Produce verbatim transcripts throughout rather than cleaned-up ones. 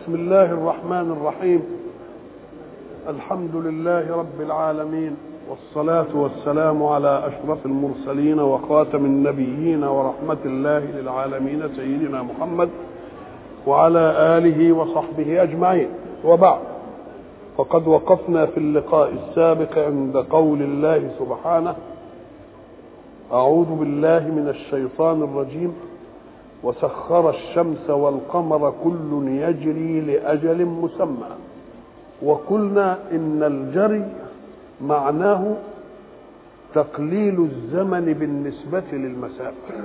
بسم الله الرحمن الرحيم. الحمد لله رب العالمين، والصلاة والسلام على أشرف المرسلين وخاتم النبيين ورحمة الله للعالمين سيدنا محمد وعلى آله وصحبه أجمعين، وبعد، فقد وقفنا في اللقاء السابق عند قول الله سبحانه: أعوذ بالله من الشيطان الرجيم: وسخر الشمس والقمر كل يجري لأجل مسمى. وقلنا إن الجري معناه تقليل الزمن بالنسبة للمسافة،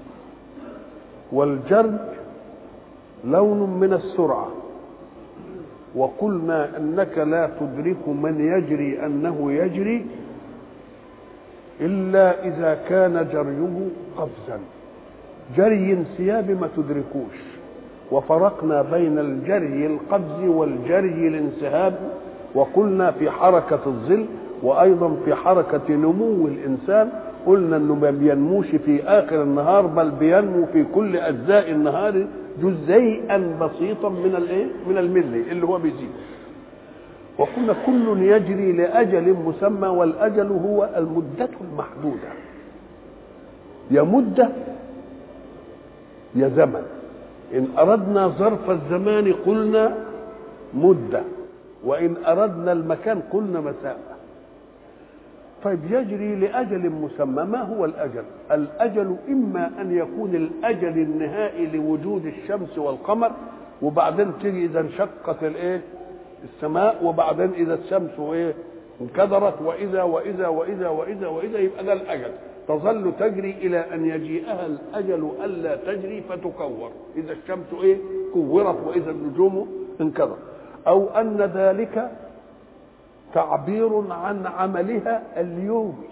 والجري لون من السرعة. وقلنا أنك لا تدرك من يجري أنه يجري إلا إذا كان جريه قفزا. جري انسياب ما تدركوش، وفرقنا بين الجري القفز والجري الانسحاب، وقلنا في حركة الظل وأيضا في حركة نمو الإنسان قلنا أنه ما بينموش في آخر النهار، بل بينمو في كل أجزاء النهار جزيئا بسيطا من الايه من الملي اللي هو بيزيد. وقلنا كل يجري لأجل مسمى، والأجل هو المدة المحدودة، يا مدة يا زمن. إن أردنا ظرف الزمان قلنا مدة، وإن أردنا المكان قلنا مسافة. طيب، يجري لأجل مسمى، ما هو الأجل؟ الأجل إما أن يكون الأجل النهائي لوجود الشمس والقمر، وبعدين تيجي إذا انشقت الإيه السماء، وبعدين إذا الشمس إيه انكدرت، وإذا وإذا وإذا وإذا وإذا يبقى ده الأجل. تظل تجري إلى أن يجيئها الأجل ألا تجري فتكور، إذا الشمس إيه كورت وإذا النجوم انكدرت. أو أن ذلك تعبير عن عملها اليومي،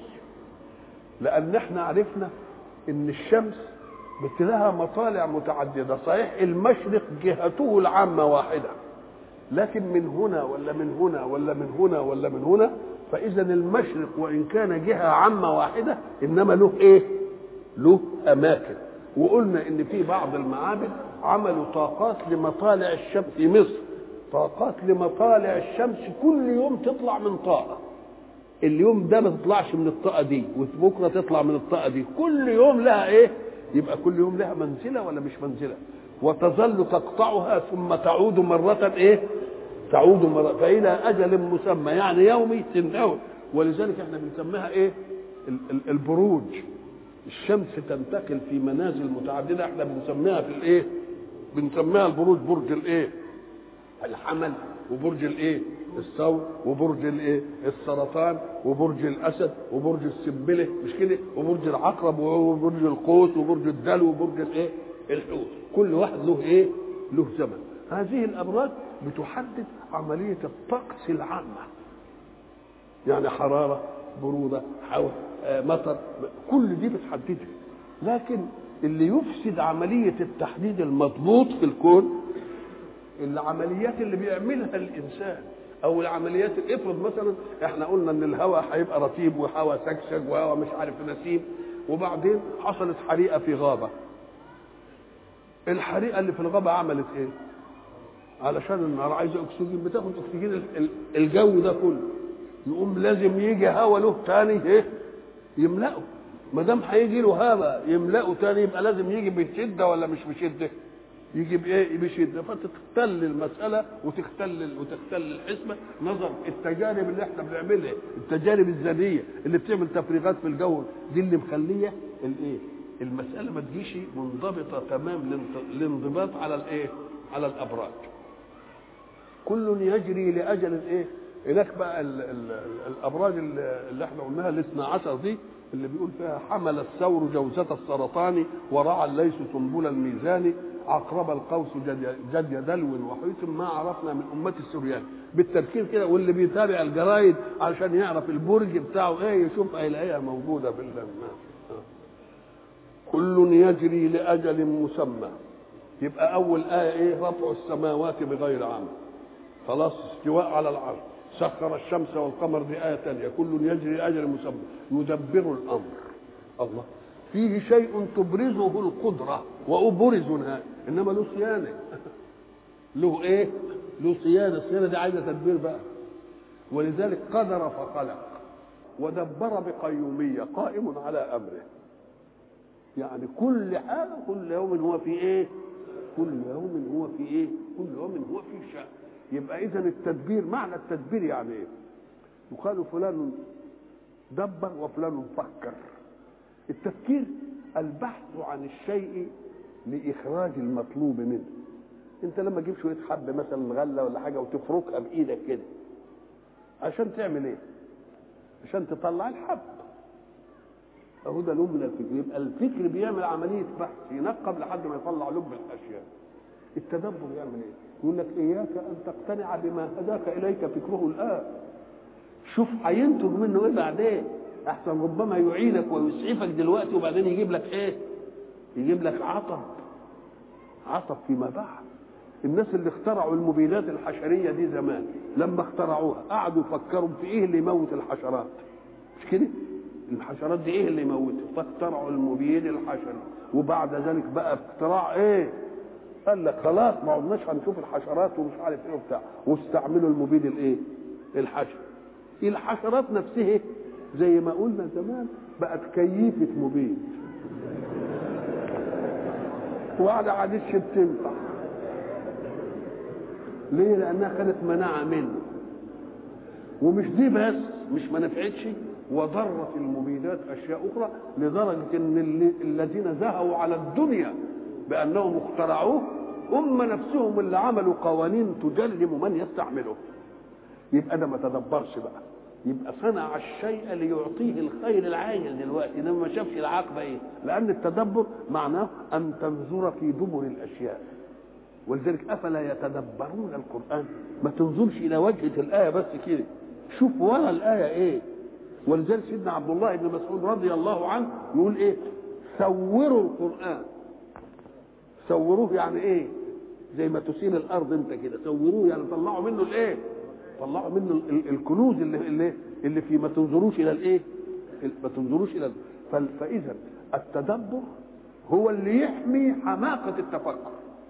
لأن احنا عرفنا إن الشمس بتلها مطالع متعددة. صحيح المشرق جهته العامة واحدة، لكن من هنا ولا من هنا ولا من هنا ولا من هنا، فإذا المشرق وإن كان جهة عامة واحدة إنما له إيه؟ له أماكن. وقلنا إن في بعض المعابد عملوا طاقات لمطالع الشمس في مصر، طاقات لمطالع الشمس كل يوم تطلع من طاقة، اليوم ده ما تطلعش من الطاقة دي، وبكرة تطلع من الطاقة دي، كل يوم لها إيه؟ يبقى كل يوم لها منزلة ولا مش منزلة، وتظل تقطعها ثم تعود مرة إيه؟ تعود مرة فإلى أجل مسمى، يعني يومي تنتهي. ولذلك احنا بنسميها ايه؟ البروج. الشمس تنتقل في منازل متعددة، احنا بنسميها في الايه؟ بنسميها البروج. برج الايه؟ الحمل، وبرج الايه؟ الثور، وبرج الايه؟ السرطان، وبرج الاسد، وبرج السنبله، مش كده؟ وبرج العقرب، وبرج القوس، وبرج الدلو، وبرج الايه؟ الحوت. كل واحد له ايه؟ له زمن. هذه الابراج بتحدد عملية الطقس العامة، يعني حرارة، برودة، حول، مطر، كل دي بتحددها. لكن اللي يفسد عملية التحديد المضبوط في الكون العمليات اللي بيعملها الإنسان، أو العمليات. افرض مثلا احنا قلنا إن الهواء هيبقى رطيب وهواء سكسك وهواء مش عارف نسيم، وبعدين حصلت حريقة في غابة. الحريقة اللي في الغابة عملت إيه؟ علشان النار عايزه اكسجين، بتاخد اكسجين الجو ده كله، يقوم لازم يجي هوا له تاني ايه يملأه. ما دام هيجي له هوا يملأه تاني يبقى لازم يجي بشده ولا مش بشده؟ يجي بايه؟ بشده. فتختل المساله وتختل وتختل الحسبه. نظر التجارب اللي احنا بنعملها، التجارب الذريه اللي بتعمل تفريغات في الجو دي، اللي مخليه الايه المساله ما تجيش منضبطه تمام الانضباط على الايه على الابراج. كل يجري لاجل ايه. هناك بقى ال ال الابراج اللي احنا قلناها الاثنى عشر دي، اللي بيقول فيها: حمل الثور جوزة السرطان، ورعى الليث سنبل الميزان، عقرب القوس جدي دلو وحيث ما عرفنا من امه السريان. بالتركيز كده، واللي بيتابع الجرايد عشان يعرف البرج بتاعه ايه يشوف هيلاقيها موجوده بالله. كل يجري لاجل مسمى. يبقى اول ايه ايه؟ رفع السماوات بغير عمد، خلاص، استواء على العرش. سخر الشمس والقمر، دي آية تانية. كل يجري لأجل مسمى، يدبر الأمر. الله، فيه شيء تبرزه القدرة وأبرز نهائي، إنما له صيانة، له إيه؟ له صيانه، الصيانه دي عايزه تدبير بقى. ولذلك قدر فخلق ودبر بقيوميه، قائم على امره. يعني كل حاجه كل يوم هو في ايه؟ كل يوم هو في ايه؟ كل يوم هو في شأن. يبقى اذا التدبير، معنى التدبير يعني ايه؟ يقال فلان دبر وفلان فكر. التفكير البحث عن الشيء لاخراج المطلوب منه. انت لما تجيب شويه حب مثلا غله ولا حاجه وتفركها بايدك كده عشان تعمل ايه؟ عشان تطلع الحب. اهو ده لب من الفكر. يبقى الفكر بيعمل عمليه بحث، ينقب لحد ما يطلع لب الاشياء. التدبر يعمل ايه؟ يقول لك اياك ان تقتنع بما هداك اليك فكره الان. شوف هينتج منه ايه بعدين، احسن ربما يعينك ويسعفك دلوقتي وبعدين يجيب لك ايه؟ يجيب لك عطب، عطب فيما بعد. الناس اللي اخترعوا المبيدات الحشريه دي زمان لما اخترعوها قعدوا يفكروا في ايه اللي يموت الحشرات، مش كده؟ الحشرات دي ايه اللي يموتها؟ فاخترعوا المبيد الحشري. وبعد ذلك بقى اختراع ايه؟ قال لك خلاص ما عدناش هنشوف الحشرات ومش عارف ايه وبتاع، واستعملوا المبيد الايه؟ الحشري. الحشرات نفسها زي ما قلنا زمان بقت كيفه مبيد، وقاعده عادش بتنفع. ليه؟ لانها خدت مناعه منه. ومش دي بس، مش ما نفعتش، وضرت المبيدات اشياء اخرى لدرجه ان الذين زهوا على الدنيا بانهم اخترعوه هم نفسهم اللي عملوا قوانين تجرم من يستعمله. يبقى ده ما تدبرش بقى، يبقى صنع الشيء ليعطيه الخير العاجل دلوقتي، انما ما شافش العاقبه ايه. لان التدبر معناه ان تنظر في دبر الاشياء. ولذلك افلا يتدبرون القران، ما تنظرش الى وجهه الايه بس كده، شوف ورا الايه ايه. ولذلك سيدنا عبد الله بن مسعود رضي الله عنه يقول ايه؟ سوروا القران. سوروه يعني ايه؟ زي ما تسيل الارض انت كده، سوروه يعني طلعوا منه الايه؟ طلعوا منه الكنوز اللي اللي اللي في ما تنظروش الى الايه؟ ما تنظروش الى. فاذا التدبر هو اللي يحمي حماقه التفكر.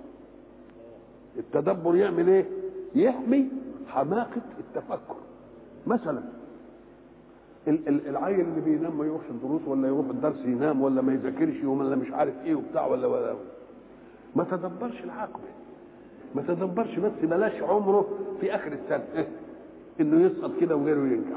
التدبر يعمل ايه؟ يحمي حماقه التفكر. مثلا العيل اللي بينام ما يروحش الدروس ولا يروح الدرس ينام ولا ما يذاكرش ولا مش عارف ايه وبتاع ولا ولا ما تدبرش العاقبه، ما تدبرش بس بلاش عمره في اخر السنه انه يسقط كده وغيره ينجح.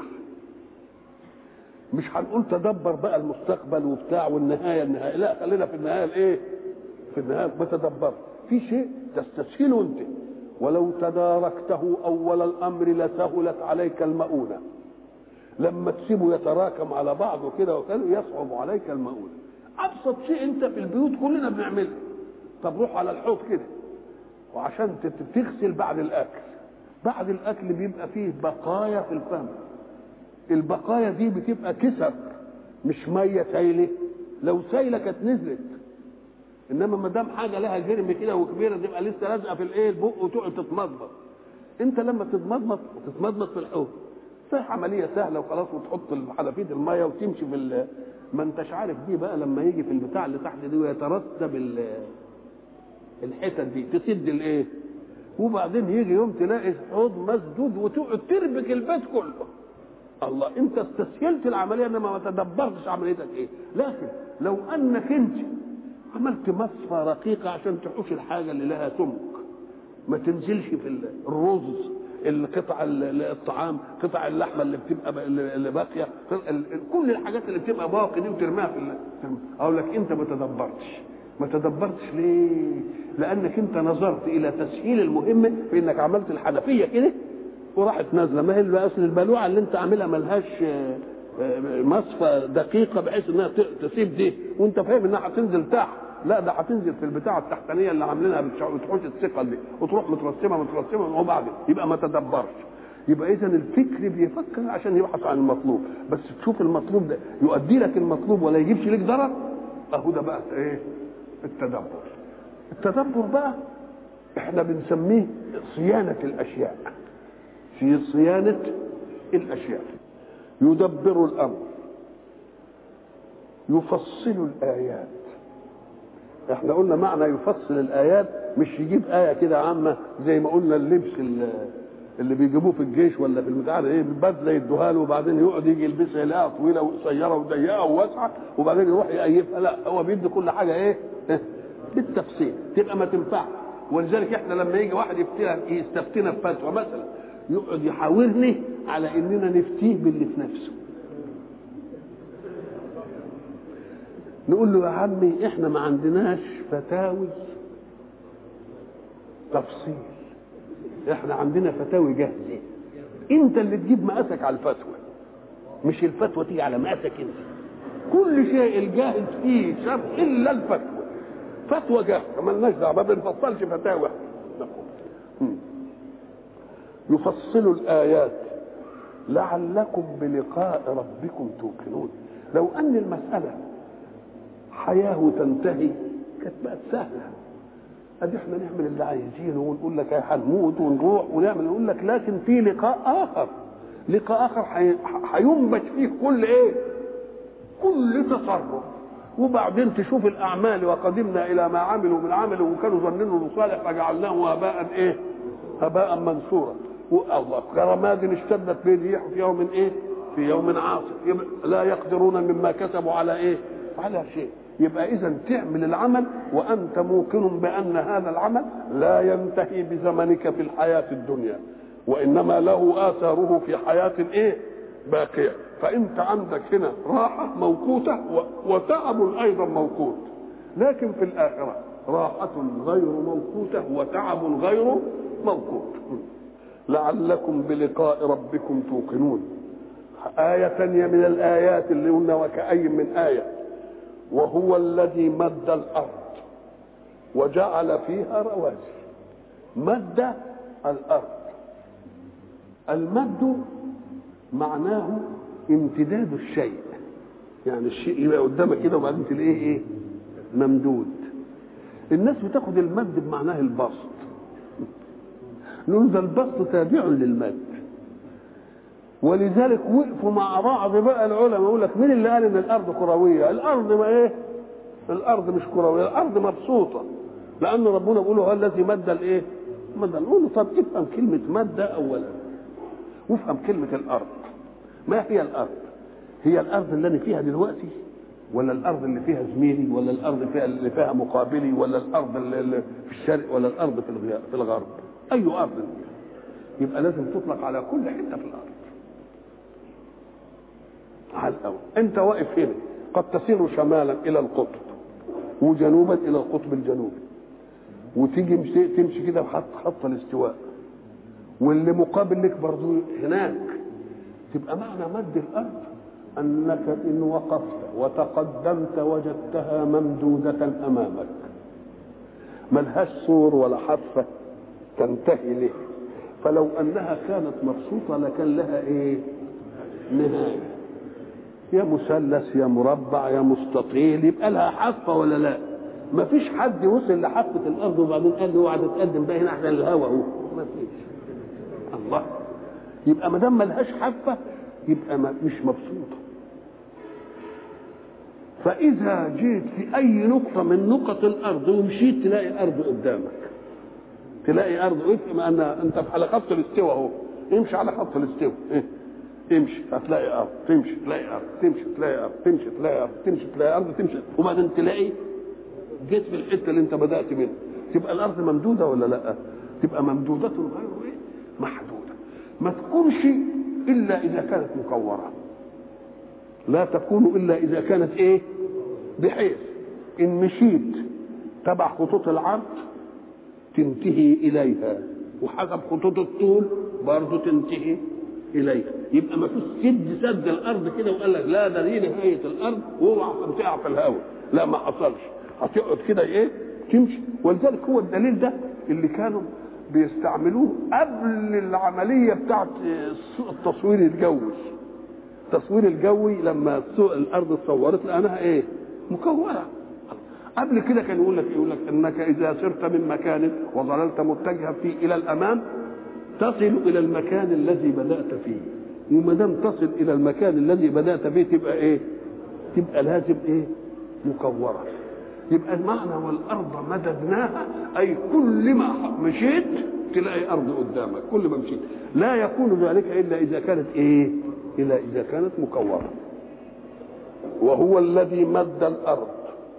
مش هنقول تدبر بقى المستقبل وبتاع والنهايه النهايه، لا خلينا في النهايه الايه؟ في النهايه ما تدبر في شيء تستسهله انت، ولو تداركته اول الامر لسهلت عليك المؤونه. لما تسيبه يتراكم على بعضه كده وكده يصعب عليك المؤونه. ابسط شيء انت في البيوت كلنا بنعمله، طب روح على الحوض كده وعشان تغسل بعد الاكل، بعد الاكل بيبقى فيه بقايا في الفم، البقايا دي بتبقى كسر مش ميه سايله، لو سايله كانت نزلت، انما ما دام حاجه لها جرم كده وكبيره تبقى لسه لازقه في الايه البق وتقعد تتمضمض. انت لما تتمضمض وتتمضمض في الحوض صح عمليه سهله وخلاص، وتحط الحنفيه الميه وتمشي في ما انتش عارف دي بقى لما يجي في البتاع اللي تحت دي ويترتب الحتت دي تسد الايه، وبعدين يجي يوم تلاقي حوض مسدود وتقعد تربك البيت كله. الله، انت استسهلت العمليه انما ما تدبرتش عمليتك ايه. لكن لو انك انت عملت مصفى رقيقه عشان تحوش الحاجه اللي لها سمك، ما تنزلش في الرز، القطع الطعام، قطع اللحمه اللي بتبقى اللي باقيه، كل الحاجات اللي بتبقى باقي دي وترميها في اقول لك انت ما تدبرتش. ما تدبرتش ليه؟ لانك انت نظرت الى تسهيل المهمه في انك عملت الحنفيه كده وراحت نازله. ما هي اصل البلوعه اللي انت عاملها ملهاش مصفى دقيقه بحيث انها تسيب دي وانت فاهم انها هتنزل تحت، لا ده هتنزل في البتاعه التحتانيه اللي عاملينها بتحوش الثقل دي وتروح مترسمه مترسمه وبعدين يبقى ما تدبرش. يبقى اذا الفكر بيفكر عشان يبحث عن المطلوب، بس تشوف المطلوب ده يؤدي لك المطلوب ولا يجيبش لك ضرر. اهو ده بقى ايه؟ التدبر. التدبر بقى احنا بنسميه صيانه الاشياء، في صيانه الاشياء. يدبر الامر، يفصل الايات. احنا قلنا معنى يفصل الايات مش يجيب آية كده عامة زي ما قلنا اللبس اللي بيجيبوه في الجيش ولا في البتاع ايه بدله يدوها له وبعدين يقعد يجي يلبسها يلاقيها طويله وقصيره وضيقه وواسعه وبعدين يروح يقيفها. لا، هو بيدي كل حاجه ايه بالتفصيل تبقى ما تنفعش. ولذلك احنا لما يجي واحد يستفتينا في فتوى مثلا يقعد يحاورني على اننا نفتيه باللي في نفسه. نقول له يا عمي احنا ما عندناش فتاوي تفصيل، احنا عندنا فتاوي جاهزه، انت اللي تجيب مقاسك على الفتوى، مش الفتوى تيجي على مقاسك انت. كل شيء الجاهز فيه شرط الا الفتوى، فتوى جاهزه مالناش دعوه، ما بنفصلش فتاوى. يفصل الايات لعلكم بلقاء ربكم توقنون. لو ان المساله حياه وتنتهي كانت بقت سهله، ادي احنا نعمل اللي عايزينه ونقول لك هنموت ونروح ونعمل، نقول لك لكن في لقاء اخر، لقاء اخر هينبت فيه كل ايه؟ كل تصرف. وبعدين تشوف الاعمال وقدمنا الى ما عملوا من عمل وكانوا ظنينه صالح فجعلناه هباء ايه؟ هباء منثورا. والله كرماد اشتدت به الريح في يوم ايه؟ في يوم عاصف، لا يقدرون مما كسبوا على ايه؟ على شيء. يبقى اذا تعمل العمل وانت موقن بان هذا العمل لا ينتهي بزمنك في الحياه الدنيا، وانما له اثاره في حياه ايه؟ باقيه. فانت عندك هنا راحه موقوته وتعب ايضا موقوت، لكن في الاخره راحه غير موقوته وتعب غير موقوت. لعلكم بلقاء ربكم توقنون. آية ثانية من الآيات اللي قلنا وكأي من آية، وهو الذي مد الأرض وجعل فيها رواسي. مد الأرض، المد معناه امتداد الشيء، يعني الشيء يبقى قدامك كده وبعدين تلاقيه ايه؟ ممدود. الناس بتاخد المد بمعناه البسط، نقول ده البسط تابع للمد. ولذلك وقفوا مع بعض بقى العلماء يقول لك مين اللي قال ان الارض كرويه؟ الارض ما ايه؟ الارض مش كرويه، الارض مبسوطه، لان ربنا بيقول هو الذي مد الايه؟ مد. نقول له طب افهم كلمه مد اولا وافهم كلمه الارض. ما هي الارض؟ هي الارض اللي انا فيها دلوقتي، ولا الارض اللي فيها زميلي، ولا الارض فيها اللي فيها مقابلي، ولا الارض اللي في الشرق، ولا الارض في الغرب؟ اي ارض؟ يبقى لازم تطلق على كل حته في الارض. على الأول أنت واقف هنا قد تسير شمالا إلى القطب وجنوبا إلى القطب الجنوبي، وتيجي مشي تمشي كده بخط خط الاستواء، واللي مقابل لك برضو هناك. تبقى معنى مد الأرض أنك إن وقفت وتقدمت وجدتها ممدودة أمامك، ملهاش سور ولا حافة تنتهي له. فلو أنها كانت مبسوطة لكان لها إيه؟ نهاية، يا مثلث يا مربع يا مستطيل، يبقى لها حافه ولا لا؟ ما فيش حد وصل لحافه الارض وبعدين قال له اوعى تتقدم بقى هنا احنا الهواء اهو، ما فيش. الله، يبقى ما دام ما لهاش حافه يبقى ما مش مبسوطه. فاذا جيت في اي نقطه من نقط الارض ومشيت تلاقي الارض قدامك، تلاقي ارض افهم ان انت على خط الاستواء اهو، امشي على خط الاستواء إيه؟ تمشي هتلاقي ارض، تمشي تلاقي ارض، تمشي تلاقي ارض، تمشي تلاقي ارض، تمشي تلاقي ارض، تمشي وبعدين تلاقي جيت في الحته اللي انت بدات منها. تبقى الارض ممدوده ولا لا؟ تبقى ممدوده غير ايه؟ محدوده. ما تكونش الا اذا كانت مكوره، لا تكون الا اذا كانت ايه؟ بحيث ان مشيت تبع خطوط العرض تنتهي اليها، وحسب خطوط الطول برضه تنتهي اليها. يبقى ما فيش سد سد الارض كده وقال لك لا ده دي نهايه الارض واوعى تقع في الهواء، لا ما حصلش، هتقعد كده ايه؟ تمشي. ولذلك هو الدليل ده اللي كانوا بيستعملوه قبل العمليه بتاعت التصوير الجوي. التصوير الجوي لما الارض اتصورت لانها ايه؟ مكوره. قبل كده كان يقول لك يقول لك انك اذا سرت من مكان وظللت متجها فيه الى الامام تصل الى المكان الذي بدات فيه، وما دام تصل الى المكان الذي بدات فيه تبقى ايه؟ تبقى لازم ايه؟ مكوره. يبقى المعنى والارض مددناها اي كل ما مشيت تلاقي ارض قدامك، كل ما مشيت. لا يكون ذلك الا اذا كانت ايه؟ الا اذا كانت مكوره. وهو الذي مد الارض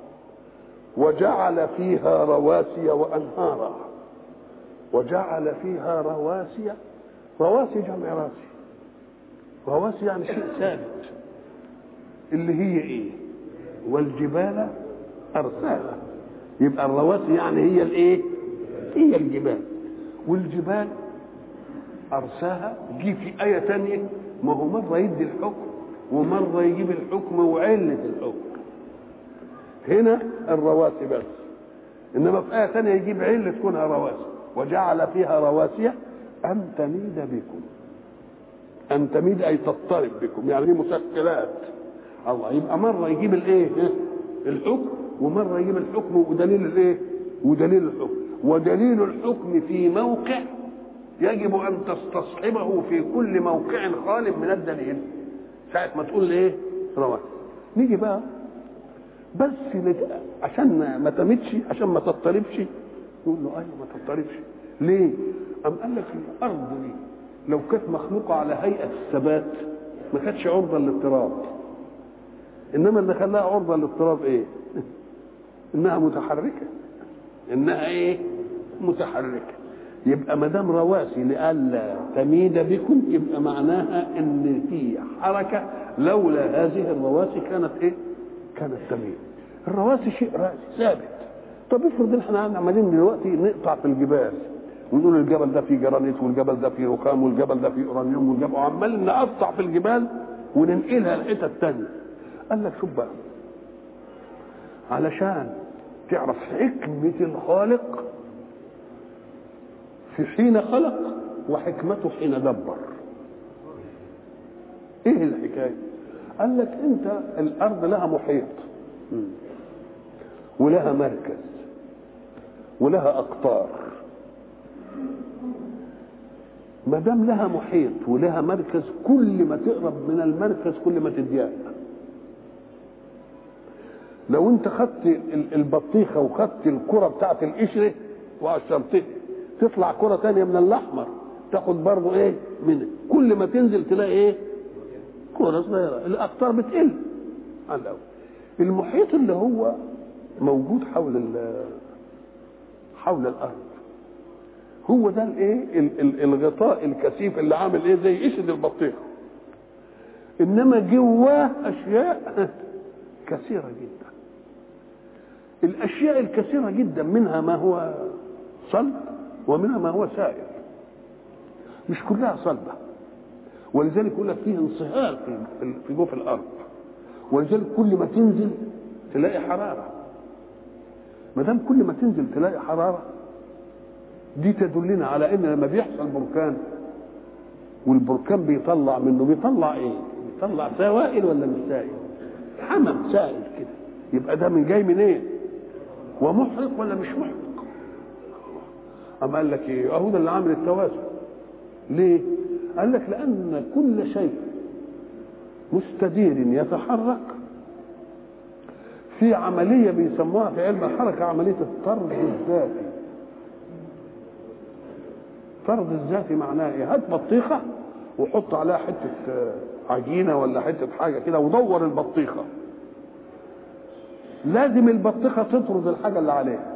وجعل فيها رواسي وانهارا. وجعل فيها رواسي، رواسي جمع راسي، رواسي يعني شيء ثابت، اللي هي ايه؟ والجبال ارساها. يبقى الرواسي يعني هي الايه؟ هي الجبال. والجبال ارساها جي في ايه ثانيه، ما هو مره يدي الحكم ومره يجيب الحكم وعله الحكم. هنا الرواسي بس، انما في ايه ثانيه يجيب عله تكونها رواسي. وجعل فيها رواسي ان تميد بكم. ان تميد اي تضطرب بكم، يعني دي مسكرات. الله يبقى مره يجيب الايه؟ الحكم، ومره يجيب الحكم ودليل الايه؟ ودليل الحكم. ودليل الحكم في موقع يجب ان تستصحبه في كل موقع خال من الدليل. ساعه ما تقول ايه؟ رواسي. نيجي بقى بس عشان ما تمدش، عشان ما تضطربش، يقول له ايوه ما تضطربش. ليه؟ ام قال لك الارض دي لو كانت مخلوقه على هيئه الثبات ما كانتش عرضه للاضطراب. انما اللي خلاها عرضه للاضطراب ايه؟ انها متحركه. انها ايه؟ متحركه. يبقى ما دام رواسي لئلا تميد بكم، يبقى معناها ان في حركه، لولا هذه الرواسي كانت ايه؟ كانت تميد. الرواسي شيء راسي ثابت. طب افرض احنا عمالين دلوقتي نقطع في الجبال ونقول الجبل ده فيه جرانيت والجبل ده فيه رخام والجبل ده فيه اورانيوم والجبل، وعمال نقطع في الجبال وننقلها لحتت ثانيه. قال لك شوف بقى، علشان تعرف حكمه الخالق في حين خلق وحكمته حين دبر. ايه الحكايه؟ قال لك انت الارض لها محيط ولها مركز ولها اقطار. ما دام لها محيط ولها مركز، كل ما تقرب من المركز كل ما تضيق. لو انت خدت البطيخه وخدت الكره بتاعت القشره وقشرتها، تطلع كره ثانيه من الاحمر تاخد برضه ايه منه، كل ما تنزل تلاقي ايه؟ كره صغيره. الاقطار بتقل على الاول. المحيط اللي هو موجود حول حول الارض هو ده الايه؟ الغطاء الكثيف اللي عامل ايه؟ زي قشره البطيخه. انما جواه اشياء كثيره جدا. الاشياء الكثيره جدا منها ما هو صلب ومنها ما هو سائل، مش كلها صلبه. ولذلك يقول لك فيه انصهار في في جوف الارض. ولذلك كل ما تنزل تلاقي حراره. ما دام كل ما تنزل تلاقي حراره، دي تدلنا على ان لما بيحصل بركان والبركان بيطلع منه، بيطلع ايه؟ بيطلع سوائل ولا مش سائل؟ حمم سائل كده. يبقى ده من جاي منين؟ إيه؟ ومحرق ولا مش محرق؟ أم قال لك ايه؟ اهو ده اللي عامل التوازن. ليه؟ قال لك لان كل شيء مستدير يتحرك في عمليه بيسموها في علم الحركه عمليه الطرد الذاتي. الطرد الذاتي معناه ايه؟ هات بطيخه وحط عليها حته عجينه ولا حته حاجه كده ودور البطيخه، لازم البطيخه تطرد الحاجه اللي عليها.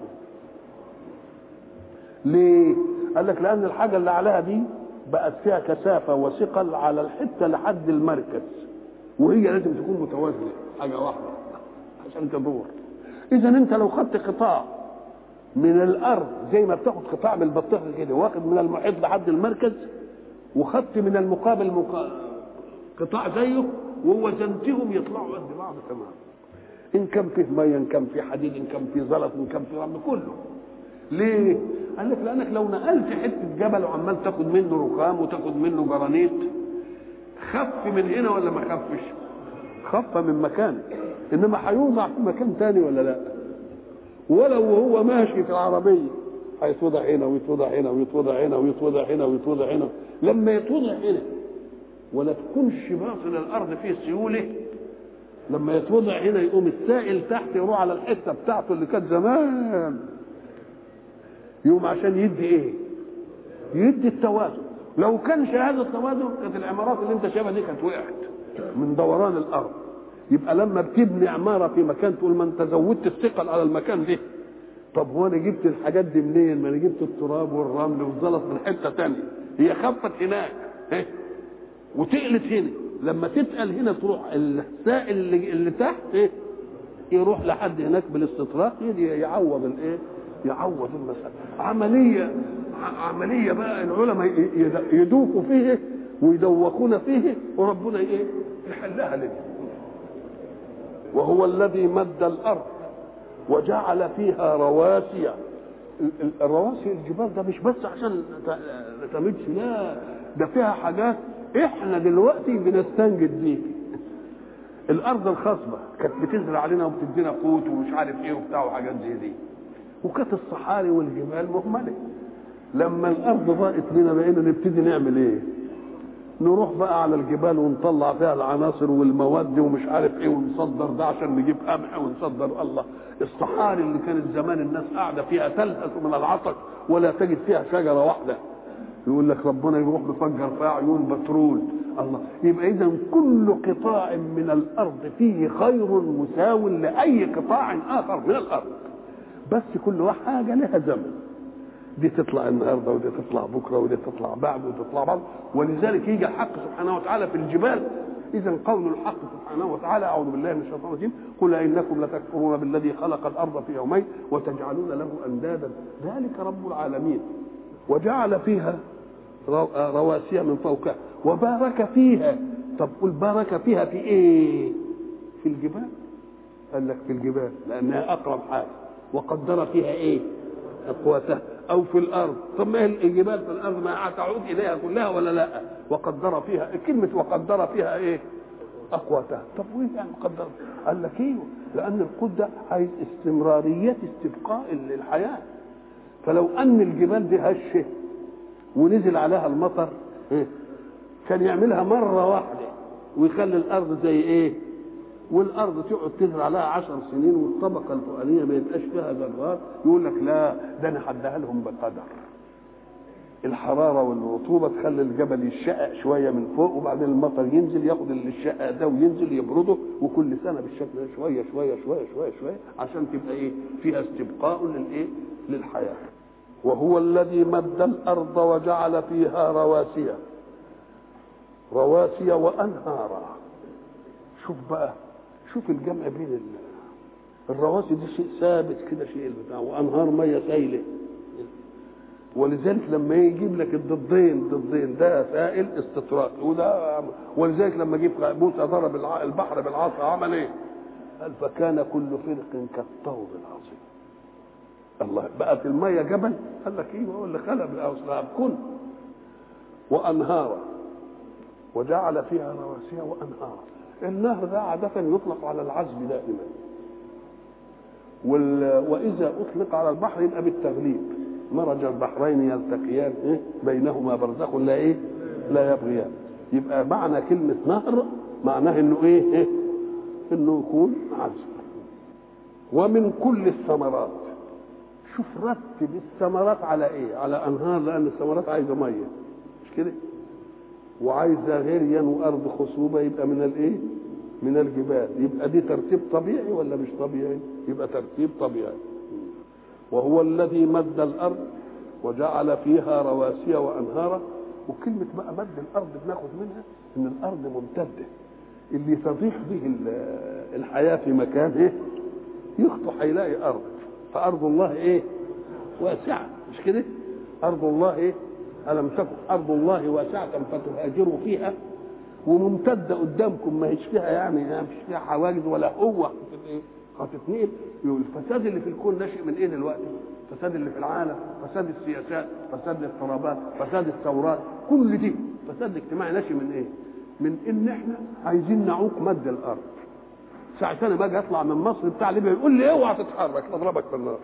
ليه؟ قال لك لان الحاجه اللي عليها دي بقت فيها كثافه وثقل على الحته لحد المركز، وهي لازم تكون متوازنه حاجه واحده عشان تدور. اذا انت لو خدت قطاع من الارض زي ما بتاخد قطاع من البطيخه كده، واخد من المحيط لحد المركز، وخدت من المقابل مقا... قطاع زيه ووزنتهم يطلعوا قد بعض تمام. ان كان فيه ميه، ان كان فيه حديد، ان كان فيه زلط، ان كان فيه رمل، كله. ليه؟ قال لك لانك لو نقلت حته جبل وعمال تاخد منه رخام وتاخد منه جرانيت، خف من هنا ولا ما خفش؟ خف من مكان، انما هيوضع في مكان تاني ولا لا؟ ولو وهو ماشي في العربيه هيتوضع هنا ويتوضع هنا ويتوضع هنا ويتوضع هنا ويتوضع هنا. لما يتوضع هنا ولا تكونش باطن الارض فيه سيوله، لما يتوضع هنا يقوم السائل تحت يروح على الحته بتاعته اللي كانت زمان، يقوم عشان يدي ايه؟ يدي التوازن. لو كانش هذا التوازن كانت العمارات اللي انت شايفها دي كانت وقعت من دوران الارض. يبقى لما بتبني عماره في مكان تقول ما انت زودت الثقل على المكان ده. طب هو انا جبت الحاجات دي منين؟ ما انا جبت التراب والرمل والزلط من حته ثانيه، هي خفت هناك ها وتقلت هنا. لما تتقل هنا تروح السائل اللي, اللي تحت ايه؟ يروح لحد هناك بالاستطراق يجي يعوض الايه؟ يعوض المسألة. عملية عملية بقى العلماء يدوقوا فيه ويدوقون فيه وربنا ايه؟ يحلها لنا. وهو الذي مد الأرض وجعل فيها رواسي. الرواسي الجبال ده مش بس عشان تمدش، لا ده فيها حاجات احنا دلوقتي بنستنجد بيه. الارض الخصبه كانت بتزرع علينا وبتدينا قوت ومش عارف ايه وبتاع وحاجات زي دي، وكانت الصحاري والجبال مهمله. لما الارض ضاقت لنا بقينا نبتدي نعمل ايه؟ نروح بقى على الجبال ونطلع فيها العناصر والمواد ومش عارف ايه ونصدر ده عشان نجيب قمح ونصدر. الله، الصحاري اللي كانت زمان الناس قاعده فيها تلهث من العطش ولا تجد فيها شجره واحده، يقول لك ربنا يروح بفجر فيها عيون بترول. الله، يبقى اذا كل قطاع من الارض فيه خير مساو لاي قطاع اخر من الارض، بس كل حاجه لها زمن. دي تطلع النهارده ودي تطلع بكره ودي تطلع بعد ودي تطلع بعد. ولذلك يجي الحق سبحانه وتعالى في الجبال. اذا قول الحق سبحانه وتعالى: اعوذ بالله من الشيطان الرجيم، قل انكم لتكفرون بالذي خلق الارض في يومين وتجعلون له اندادا ذلك رب العالمين وجعل فيها رواسي من فوقها وبارك فيها. طب قل بارك فيها في ايه؟ في الجبال. قال لك في الجبال لانها اقرب حاجه. وقدر فيها ايه؟ اقواتها. او في الارض. طب ما الجبال في الارض ما هتعود اليها كلها ولا لا؟ وقدر فيها، كلمه وقدر فيها ايه؟ اقواتها. طب وايه يعني قدر؟ قال لك ايوه، لان القدره عايز استمراريه استبقاء للحياه. فلو ان الجبال دي هشه ونزل عليها المطر إيه؟ كان يعملها مره واحده ويخلي الارض زي ايه؟ والارض تقعد تزرع لها عشر سنين والطبقه الفوقانيه ما يبقاش فيها ذرات. يقول لك لا، ده انا هديها لهم بقدر. الحراره والرطوبه تخلي الجبل يشقق شويه من فوق، وبعدين المطر ينزل ياخد الشقق ده وينزل يبرده، وكل سنه بالشكل ده شويه شويه شويه شويه شويه عشان تبقى ايه؟ فيها استبقاء للايه؟ للحياه. وهو الذي مد الارض وجعل فيها رواسي رواسي وانهارا. شوف بقى، شوف الجمع بين الرواسي دي شيء ثابت كده، شيء البتاع، وانهار ميه سايله. ولذلك لما يجيب لك الضدين ضدين ده سائل استطراق وده، ولذلك لما جيب موسى ضرب البحر بالعصا عمل ايه؟ قال فكان كل فرق كالطود العظيم. الله، بقت الميه جبل؟ قال لك ايه؟ هو اللي خلق الاصنام كن. وانهارا وجعل فيها رواسي وانهارا. النهر ده عادة يطلق على العذب دائما، وإذا أطلق على البحر يبقى بالتغليب. مرج البحرين يلتقيان إيه؟ بينهما برزخ لا إيه؟ لا يبغيان. يبقى معنى كلمة نهر معناه إنه إيه؟ إيه؟ إنه يكون عذب. ومن كل الثمرات. شوف رتب الثمرات على إيه؟ على أنهار، لأن الثمرات عايزة مية، مش كده؟ وعايزه غريا وارض خصوبه، يبقى من الايه؟ من الجبال. يبقى دي ترتيب طبيعي ولا مش طبيعي؟ يبقى ترتيب طبيعي. وهو الذي مد الارض وجعل فيها رواسي وانهارا. وكلمه بقى مد الارض بناخد منها ان الارض ممتده، اللي تضيح به الحياه في مكان ايه؟ يخطو هيلاقي ارض. فارض الله ايه؟ واسعه، مش كده؟ ارض الله ايه؟ ألم تكن أرض الله واسعة فتهاجروا فيها، وممتدة قدامكم، ما هيش فيها يعني ما فيش فيها حواجز ولا قوة هتتنقل. الفساد اللي في الكون ناشئ من إيه دلوقتي؟ الفساد اللي في العالم، فساد السياسات، فساد الاضطرابات، فساد الثورات، كل دي فساد اجتماعي ناشئ من إيه؟ من إن إحنا عايزين نعوق مد الأرض. ساعة أنا باجي أطلع من مصر بتاع ليبيا يقول لي اوعى تتحرك نضربك بالنار،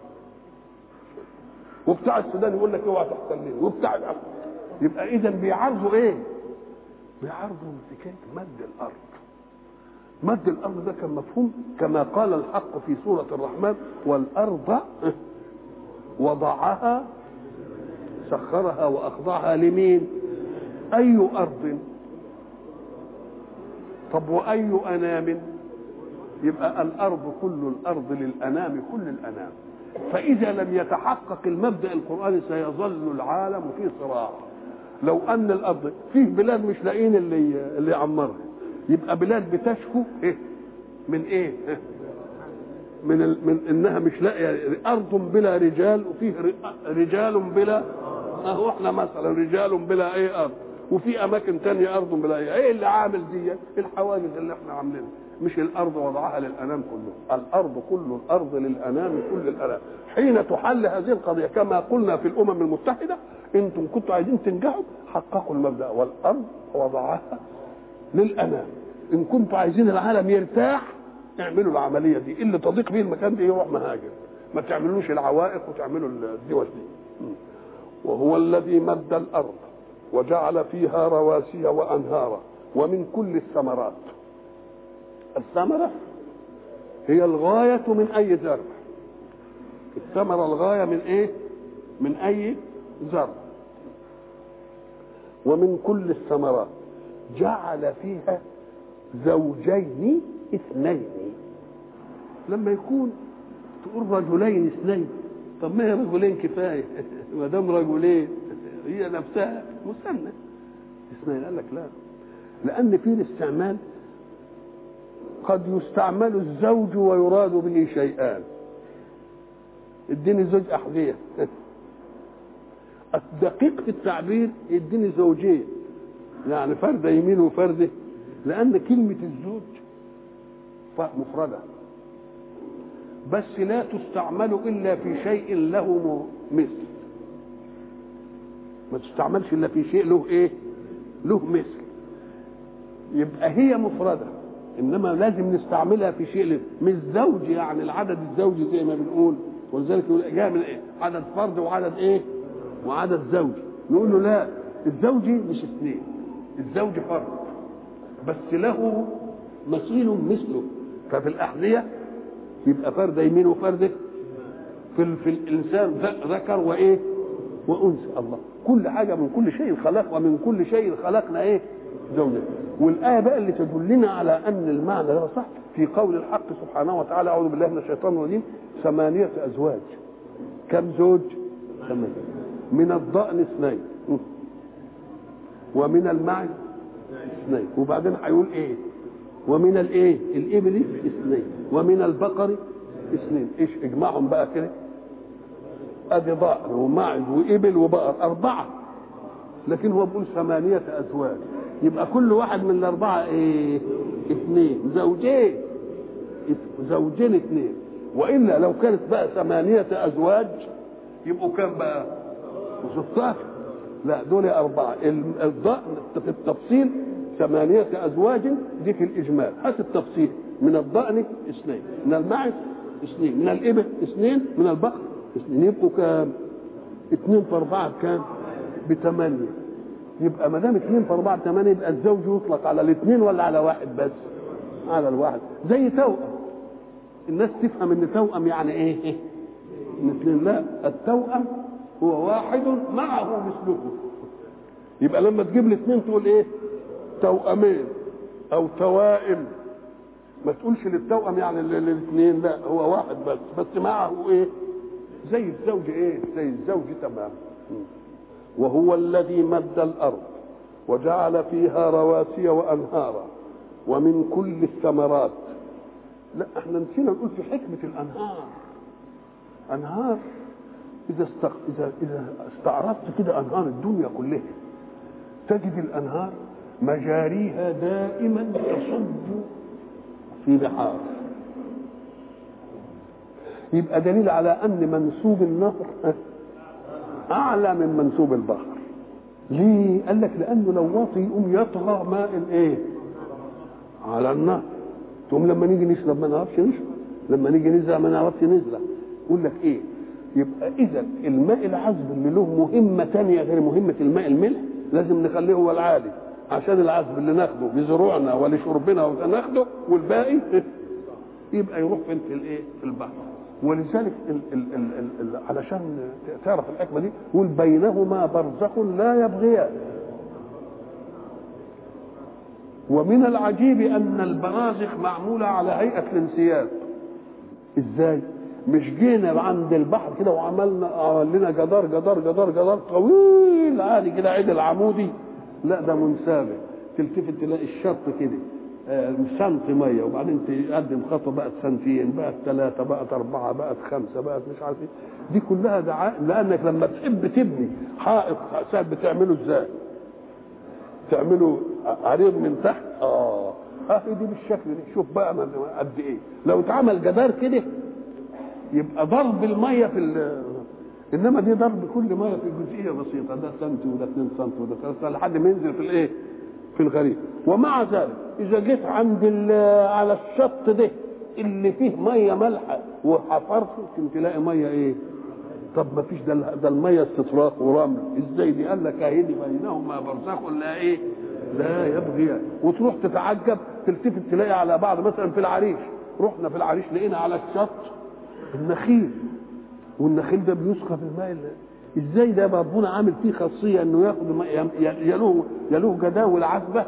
وبتاع السودان يقول لك اوعى تحتلني، وبتاع الأرض. يبقى اذا بيعرضوا ايه؟ بيعرضوا حكايه مد الارض. مد الارض ده كان مفهوم كما قال الحق في سوره الرحمن والارض وضعها سخرها واخضعها لمين؟ اي ارض؟ طب واي انام؟ يبقى الارض كل الارض للانام كل الانام. فاذا لم يتحقق المبدا القراني سيظل العالم في صراع. لو ان الارض فيه بلاد مش لاقيين اللي اللي يعمرها، يبقى بلاد بتشكو ايه من ايه من ال... من انها مش لاقيه ارض بلا رجال، وفيه رجال بلا، اهو احنا مثلا رجال بلا ايه ارض، وفي اماكن تانية ارض بلا ايه. ايه اللي عامل دي؟ الحواجز اللي احنا عاملينها. مش الارض وضعها للانام كله، الارض كل الارض للانام كل الانام. حين تحل هذه القضيه كما قلنا في الامم المتحده، انتم كنتوا عايزين تنجحوا حققوا المبدا والارض وضعها للانام. ان كنتوا عايزين العالم يرتاح اعملوا العمليه دي، اللي تضيق به المكان ده يروح مهاجر، ما تعملوش العوائق وتعملوا الدول دي. وهو الذي مد الارض وجعل فيها رواسي وانهارا ومن كل الثمرات. الثمرة هي الغاية من أي زرع. الثمرة الغاية من إيه؟ من أي زرع. ومن كل الثمرات جعل فيها زوجين اثنين. لما يكون تقول رجلين اثنين، طب ما هي رجلين كفاية ما دام رجلين هي نفسها مثنى. اثنين قال لك لا، لأن في الاستعمال قد يستعمل الزوج ويراد به شيئان. اديني زوج احذيه الدقيق في التعبير اديني زوجين، يعني فرده يمين وفرده، لان كلمه الزوج مفرده بس لا تستعمل الا في شيء له مثل، ما تستعملش الا في شيء له ايه؟ له مثل. يبقى هي مفرده انما لازم نستعملها في شيء مش زوج، يعني العدد الزوجي زي ما بنقول، ولذلك يقول جاء من ايه؟ عدد فرد وعدد ايه؟ وعدد زوجي. نقول له لا، الزوجي مش اثنين، الزوج فرد بس له مثيل مثله. ففي الاحذيه يبقى فرد يمين وفرد في في الانسان ذكر وايه؟ وانثى. الله كل حاجه من كل شيء خلق، ومن كل شيء خلقنا ايه؟ زوجين. والآية بقى اللي تدلنا على أن المعنى ده صح في قول الحق سبحانه وتعالى أعوذ بالله من الشيطان الرجيم ثمانية أزواج. كم زوج؟ ثمانية. من الضأن اثنين ومن المعز اثنين، وبعدين هيقول إيه؟ ومن الإيه؟ الإبل اثنين ومن البقر اثنين. إيش اجمعهم بقى كده؟ أدي ضأن ومعز وإبل وبقر أربعة، لكن هو بيقول ثمانية أزواج. يبقى كل واحد من الأربعة إيه؟ اثنين، زوجين زوجين اثنين. وإلا لو كانت بقى ثمانية أزواج يبقوا كام بقى؟ ستاشر. لا دول أربعة. الضأن في التفصيل ثمانية أزواج دي في الإجمال. هات التفصيل: من الضأن اثنين، من المعز اثنين، من الإبل اثنين، من البقر اثنين. يبقوا كام؟ اثنين في أربعة بكام؟ بثمانية. يبقى ما دام اثنين في أربعة ثمانية، يبقى الزوج يطلق على الاثنين ولا على واحد بس؟ على الواحد. زي توأم. الناس تفهم ان توأم يعني ايه؟ اثنين. لا، التوأم هو واحد معه مثله. يبقى لما تجيب الاثنين تقول ايه؟ توأمين او توائم. ما تقولش للتوأم يعني الاثنين، لا، هو واحد بس بس معه ايه؟ زي الزوج ايه؟ زي الزوج تمام. وهو الذي مد الأرض وجعل فيها رواسي وأنهارا ومن كل الثمرات. لا احنا نسينا نقول في حكمة الأنهار. أنهار إذا استق... إذا إذا استعرضت كده أنهار الدنيا كلها تجد الأنهار مجاريها دائما تصب في بحار. يبقى دليل على أن منسوب النهر أعلى من منسوب البحر. ليه؟ قال لك لأنه لو واطي يقوم يطغى ماء الإيه؟ على النهر. تقوم لما نيجي نشرب ما نعرفش نشرب، لما نيجي نزرع ما نعرفش نزرع. يقول لك إيه؟ يبقى إذا الماء العذب اللي له مهمة تانية غير مهمة الماء الملح لازم نخليه هو العالي، عشان العذب اللي ناخده بزروعنا ولشربنا وناخده، والباقي يبقى يروح فين؟ في الايه؟ في البحر. ولذلك ال ال ال ال ال علشان تعرف الحكمه دي يقول بينهما برزخ لا يبغيان. ومن العجيب ان البرازخ معموله على هيئه الانسياب. ازاي؟ مش جينا عند البحر كده وعملنا عملنا جدار جدار جدار جدار طويل عالي كده عدل عمودي؟ لا، ده منسابه. تلتفت تلاقي الشط كده سنتي ميه، وبعدين تقدم خطوه بقت سنتين، بقت ثلاثه، بقت اربعه، بقت خمسه، بقت مش عارف ايه. دي كلها دعاء، لانك لما تحب تبني حائط سد بتعمله ازاي؟ تعمله عريض من تحت، اه اهي دي بالشكل ده. شوف بقى قد ايه لو اتعمل جدار كده يبقى ضرب الميه في ال... انما دي ضرب كل ميه في جزئيه بسيطه، ده سنتي وده اتنين سنتي وده ثلاثه لحد ما ينزل في الايه؟ في الغريب. ومع ذلك اذا جيت عند على الشط ده اللي فيه ميه مالحه وحفرت يمكن تلاقي ميه ايه؟ طب ما فيش، ده ده الميه استطراق ورمل، ازاي دي؟ قال لك اهي بينهما برزخ لا ايه؟ لا يبغيان. وتروح تتعجب تلتفت تلاقي على بعض مثلا في العريش، رحنا في العريش لقينا على الشط النخيل، والنخيل ده بيسقى في الماء. ازاي ده ربنا عامل فيه خاصيه انه ياخد يلوه يلوه جداول عذبه،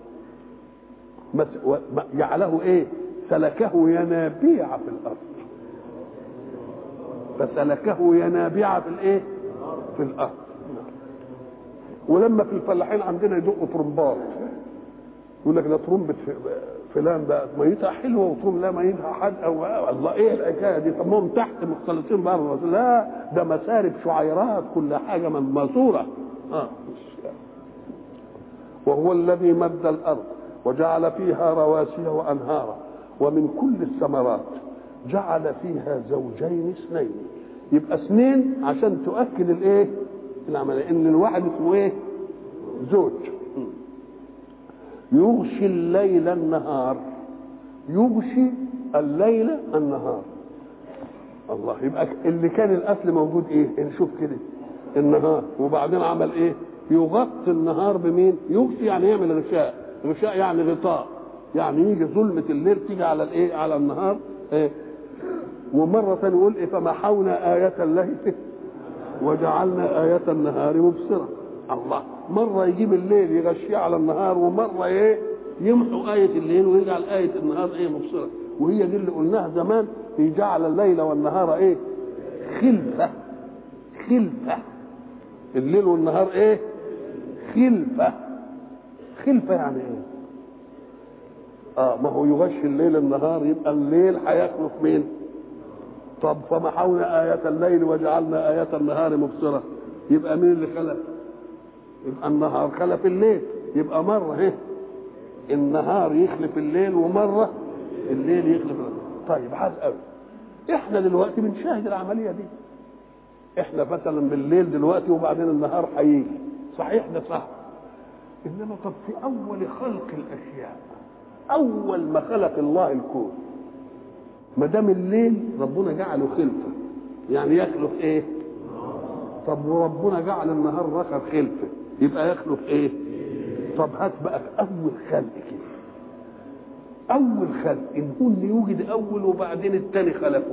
جعله ايه؟ سلكه ينابيع في الارض، فسلكه ينابيع في الايه؟ في الارض. ولما في الفلاحين عندنا يدقوا طرمبات يقول لك ده طرمبه فلان ده ميتها حلوه وطرم لا ميتها حد او الله ايه الحكايه دي؟ طب ما هم تحت مختلطين بره. لا، ده مسارب شعيرات كل حاجه من ماسوره. اه وهو الذي مد الارض وجعل فيها رواسي وانهارا ومن كل الثمرات جعل فيها زوجين اثنين. يبقى اثنين عشان تؤكد الايه؟ العمليه ان الواحد اسمه ايه؟ زوج. يغشي الليل النهار، يغشي الليل النهار. الله، يبقى اللي كان الاصل موجود ايه؟ نشوف كده النهار، وبعدين عمل ايه؟ يغطي النهار بمين؟ يغشي يعني يعمل غشاء، غشاء يعني غطاء، يعني يجي ظلمه الليل تيجي على الايه؟ على النهار. إيه؟ ومره ثانيه يقول ايه؟ فمحونا آية الليل وجعلنا آية النهار مبصرة. الله، مرة يجيب الليل يغشيه على النهار، ومرة ايه؟ يمحو آية الليل ويجعل آية النهار ايه؟ مبصرة. وهي دي اللي قلناها زمان، في جعل الليل والنهار ايه؟ خلفة. خلفة الليل والنهار ايه؟ خلفة. خلفة يعني ايه؟ اه ما هو يغشي الليل النهار، يبقى الليل هيخلف مين؟ طب فمحونا آية الليل وجعلنا آية النهار مبصرة، يبقى مين اللي خلف؟ يبقى النهار خلف الليل. يبقى مرة ايه؟ النهار يخلف الليل، ومرة الليل يخلف النهار. طيب عايز قوي، احنا دلوقتي بنشاهد العملية دي. احنا مثلا بالليل دلوقتي وبعدين النهار هيجي، صحيح ده صح. انما طب في اول خلق الاشياء، اول ما خلق الله الكون، ما دام الليل ربنا جعله خلفه يعني يخلف ايه؟ طب وربنا جعل النهار رخر خلفه يبقى يخلف ايه؟ طب هات بقى في اول خلق كده، اول خلق ان هو اللي يوجد اول وبعدين الثاني خلفه،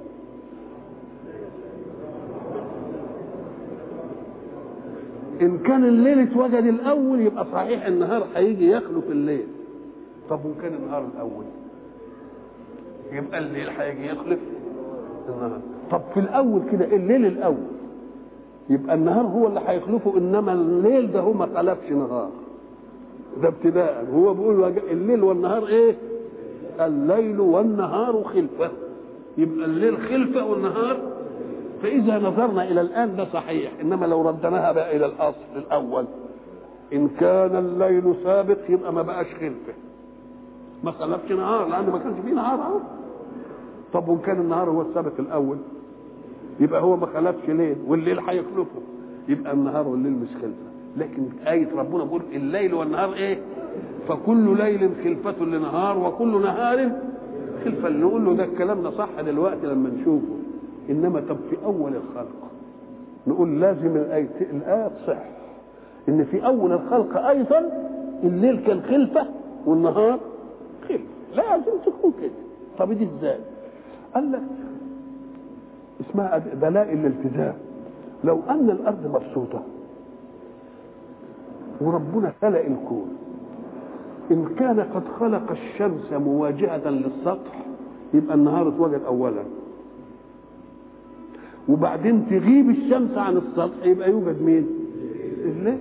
ان كان الليل اتوجد الاول يبقى صحيح النهار هيجي يخلف الليل. طب وان كان النهار الاول يبقى الليل هيجي يخلف النهار. طب في الاول كده الليل الاول يبقى النهار هو اللي هيخلفه، انما الليل ده هو ما خلفش نهار، ده ابتداء. هو بيقول الليل والنهار ايه؟ الليل والنهار خلفه، يبقى الليل خلفه والنهار. فاذا نظرنا الى الان ده صحيح، انما لو ردناها بقى الى الاصل الاول، ان كان الليل سابق يبقى ما بقاش خلفه، ما خلفش نهار لان ما كانش فيه نهار اهو. طب وان كان النهار هو السابق الاول يبقى هو ما خلفش ليل، والليل هيخلفه، يبقى النهار والليل مش خلفه. لكن آية ربنا بيقول الليل والنهار ايه؟ فكل ليل خلفة لنهار وكل نهار خلفة. نقول له ده الكلام ده صح دلوقتي لما نشوفه، انما طب في اول الخلق نقول لازم الآية الآية تصح ان في اول الخلق ايضا الليل كان خلفه والنهار خلفه، لازم تكون كده. طب دي ازاي؟ قال لك اسمها دلائل الالتزام. لو ان الارض مبسوطه وربنا خلق الكون، ان كان قد خلق الشمس مواجهه للسطح يبقى النهار اتوجد اولا، وبعدين تغيب الشمس عن السطح يبقى يوجد مين؟ الليل.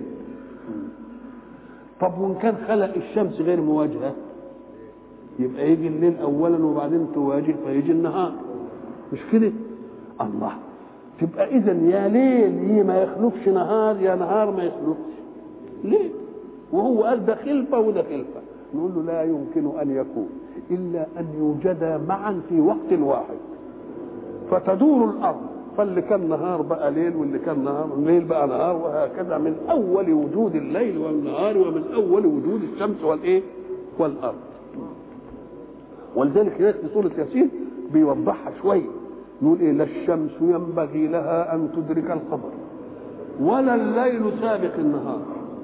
طب وان كان خلق الشمس غير مواجهه يبقى يجي الليل اولا وبعدين تواجه فيجي النهار، مش كده؟ الله، تبقى اذا يا ليل ما يخلفش نهار يا نهار ما يخلفش ليه؟ وهو قال ده خلفه وده خلفه. نقول له لا يمكن ان يكون الا ان يوجدا معا في وقت واحد، فتدور الارض، فاللي كان نهار بقى ليل واللي كان نهار الليل بقى نهار، وهكذا من اول وجود الليل والنهار ومن اول وجود الشمس والايه والارض. ولذلك هناك في سوره ياسين بيوضحها شويه، يقول ايه؟ لا الشمس ينبغي لها ان تدرك القمر ولا الليل سابق النهار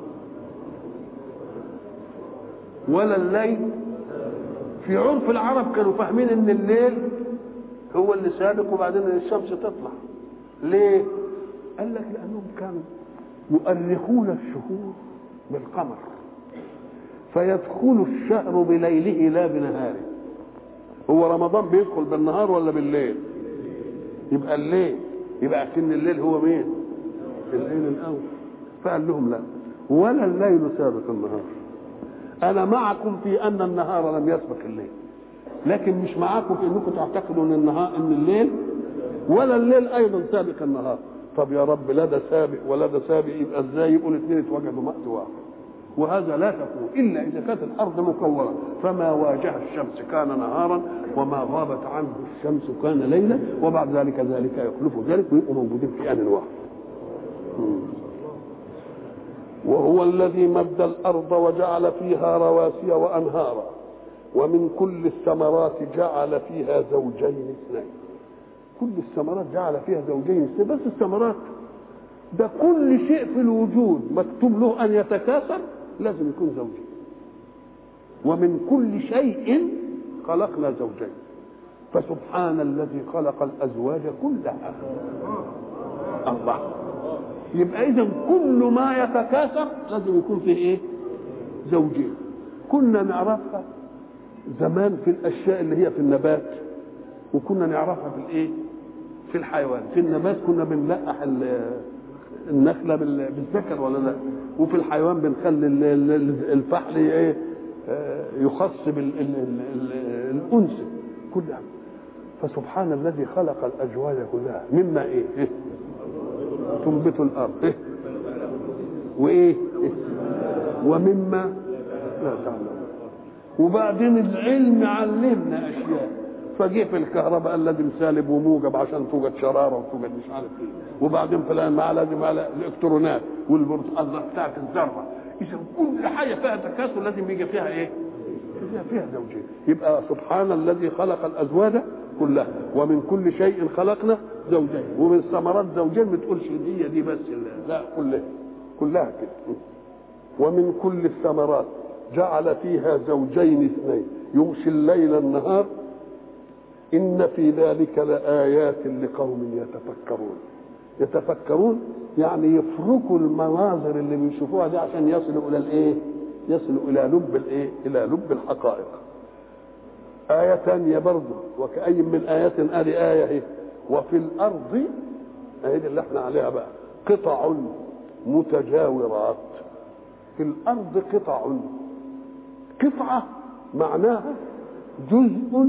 ولا الليل. في عرف العرب كانوا فاهمين ان الليل هو اللي سابق وبعدين الشمس تطلع. ليه؟ قال لك لانهم كانوا يؤرخون الشهور بالقمر، فيدخل الشهر بليله لا بنهاره. هو رمضان بيدخل بالنهار ولا بالليل؟ يبقى الليل، يبقى كأن الليل هو مين؟ الليل الاول. فقال لهم لا، ولا الليل سابق النهار. انا معكم في ان النهار لم يسبق الليل، لكن مش معاكم في انكم تعتقدوا ان النهار ان الليل ولا الليل ايضا سابق النهار. طب يا رب لا ده سابق ولا ده سابق، يبقى ازاي يقول اثنين اتوجدوا وقت واحد؟ وهذا لا تكون الا اذا كانت الارض مكوره، فما واجه الشمس كان نهارا وما غابت عنه الشمس كان ليلا، وبعد ذلك ذلك يخلف ذلك ويبقوا موجودين في ان واحد. وهو الذي مد الارض وجعل فيها رواسي وانهارا ومن كل الثمرات جعل فيها زوجين اثنين. كل الثمرات جعل فيها زوجين اثنين، بس الثمرات ده كل شيء في الوجود مكتوب له ان يتكاثر لازم يكون زوجين. ومن كل شيء خلقنا زوجين، فسبحان الذي خلق الازواج كلها. الله، يبقى اذا كل ما يتكاثر لازم يكون فيه ايه؟ زوجين. كنا نعرفها زمان في الاشياء اللي هي في النبات، وكنا نعرفها في الايه؟ في الحيوان. في النبات كنا بنلقح النخله بالذكر ولا لا، وفي الحيوان بنخلي الفحل ايه؟ يخص بالانثى كلها. فسبحان الذي خلق الازواج كلها مما ايه؟ إيه؟ تنبت الارض إيه؟ وايه؟ إيه؟ ومما لا تعلمون. وبعدين العلم علمنا اشياء، فجه في الكهرباء قال لازم سالب وموجب عشان توجد شراره وتوجد مش عارف ايه، وبعدين فلان مع لازم على الالكترونات والبرتقال بتاعت الذره. اذا كل حاجه فيها تكاثر لازم يجي فيها ايه؟ فيها, فيها زوجين. يبقى سبحان الذي خلق الازواج كلها ومن كل شيء خلقنا زوجين، ومن الثمرات زوجين ما تقولش دي دي بس، لا كلها كلها كده. ومن كل الثمرات جعل فيها زوجين اثنين يغشي الليل النهار إن في ذلك لآيات لقوم يتفكرون. يتفكرون يعني يفركوا المناظر اللي بيشوفوها دي عشان يصلوا إلى الإيه؟ يصلوا إلى لب الإيه؟ إلى لب الحقائق. آية ثانية برضه، وكأي من آيات آدي آية هي. وفي الأرض أهي اللي احنا عليها بقى قطع متجاورات. في الأرض قطع، قطعة معناها جزء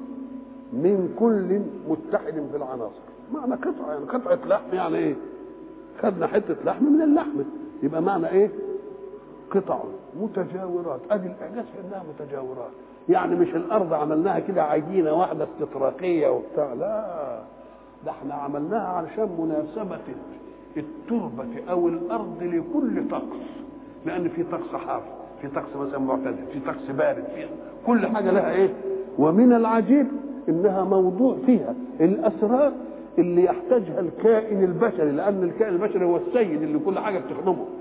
من كل متحد في العناصر. معنى قطعة يعني قطعة لحم، يعني ايه؟ خدنا حتة لحم من اللحم، يبقى معنى ايه؟ قطع متجاورات. ادي الاعجاز في انها متجاورات، يعني مش الارض عملناها كده عجينة واحدة استطراقية وبتاع، لا، ده احنا عملناها علشان مناسبة التربة او الارض لكل طقس، لان في طقس حار، في طقس مثلا معتدل، في طقس بارد، في كل حاجة لها ايه. ومن العجيب انها موضوع فيها الاسرار اللي يحتاجها الكائن البشري، لان الكائن البشري هو السيد اللي كل حاجه بتخدمه،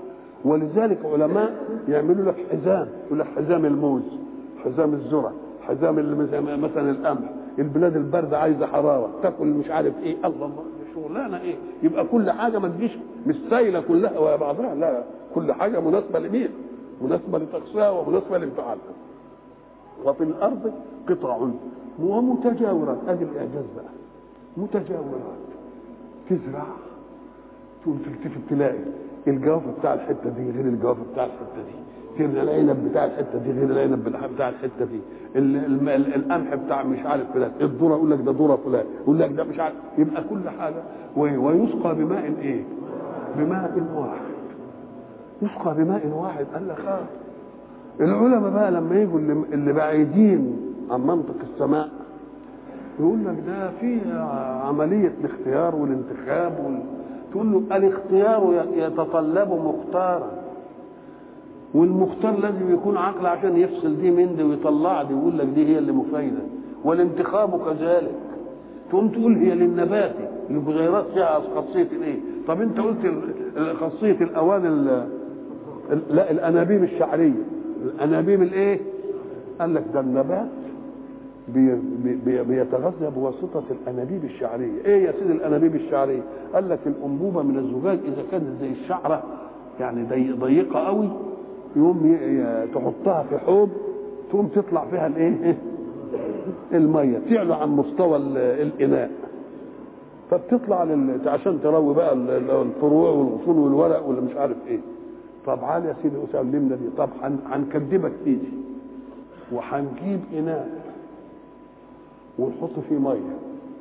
ولذلك علماء يعملوا لك حزام، يقول لك حزام الموز، حزام الذره، حزام مثلا القمح. البلاد البارده عايزه حراره، تاكل مش عارف ايه، الله الله شغلانه ايه. يبقى كل حاجه ما تجيش مش سايله كلها ويا بعضها، لا، كل حاجه مناسبه لمين؟ مناسبه لطقسها ومناسبه لانفعالها. وفي الارض قطع ومتجاورات، ادي الاعجاز بقى، متجاورات. تزرع تقوم تلتفت تلاقي الجوافه بتاع الحته دي غير الجوافه بتاع الحته دي، ترمي العنب بتاع الحته دي غير العنب بتاع الحته دي، القمح بتاع مش عارف فلان، الذره يقول لك ده ذره فلان، يقول لك ده مش عارف. يبقى كل حاجه ويسقى بماء ايه؟ بماء واحد. يسقى بماء واحد. قال لك اه العلماء بقى لما يجوا اللي بعيدين عن منطق السماء يقول لك ده في عمليه الاختيار والانتخاب وال... تقول له الاختيار يتطلب مختارا، والمختار لازم يكون عقل عشان يفصل دي من دي ويطلع دي ويقول لك دي هي اللي مفيده، والانتخاب كذلك. تقوم تقول هي للنبات البغيرات فيها خاصيه الايه؟ طب انت قلت خاصيه الاوان لا الانابيب الشعريه، الانابيب الايه؟ قال لك ده النبات بي بي بيتغذى بواسطه الانابيب الشعريه. ايه يا سيدي الانابيب الشعريه؟ قال لك الانبوبه من الزجاج اذا كانت زي الشعره يعني ضيقه قوي، يقوم تحطها في حوض تقوم تطلع فيها الايه؟ الميه تعلى عن مستوى الاناء، فبتطلع لل... عشان تروي بقى الفروع والغصون والورق واللي مش عارف ايه. طب عالي يا سيدي اسلمنا دي، طب هنكدبك ايدي وهنجيب اناء ونحط فيه ميه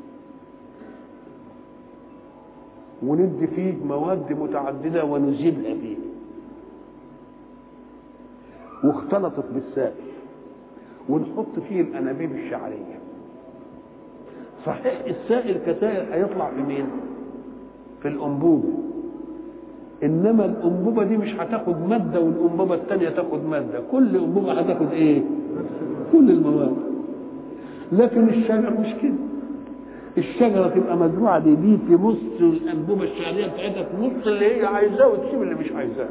وندي فيه مواد متعدده ونذيبها فيه واختلطت بالسائل ونحط فيه الانابيب الشعريه. صحيح السائل كسائل هيطلع في مين؟ في الانبوبه، انما الانبوبه دي مش هتاخد ماده والانبوبه الثانيه تاخد ماده، كل انبوبه هتاخد ايه؟ كل المواد. لكن الشجر مش كده، الشجره تبقى مزروعه دي دي في نص الانبوبه الشعريه بتاعتها، في نص اللي هي عايزاه وتسيب اللي مش عايزاه.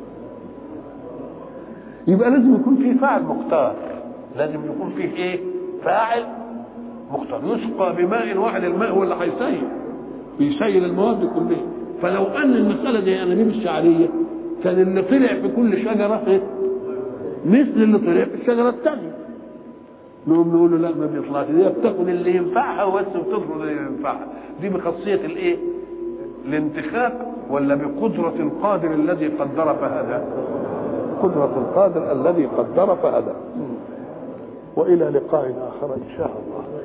يبقى لازم يكون فيه فاعل مختار، لازم يكون فيه ايه؟ فاعل مختار. يسقى بماء واحد، الماء هو اللي هيسيل، بيسيل المواد كلها. فلو ان المساله زي انابيب الشعريه كان اللي طلع في كل شجره ايه؟ مثل اللي طلع في الشجره الثانيه. نقوم نقول له لا ما بيطلعش، دي بتاخد اللي ينفعها وبس وتطرد اللي ينفعها. دي بخاصيه الايه؟ الانتخاب، ولا بقدره القادر الذي قدر فهدى؟ قدره القادر الذي قدر فهدى. والى لقاء اخر ان شاء الله.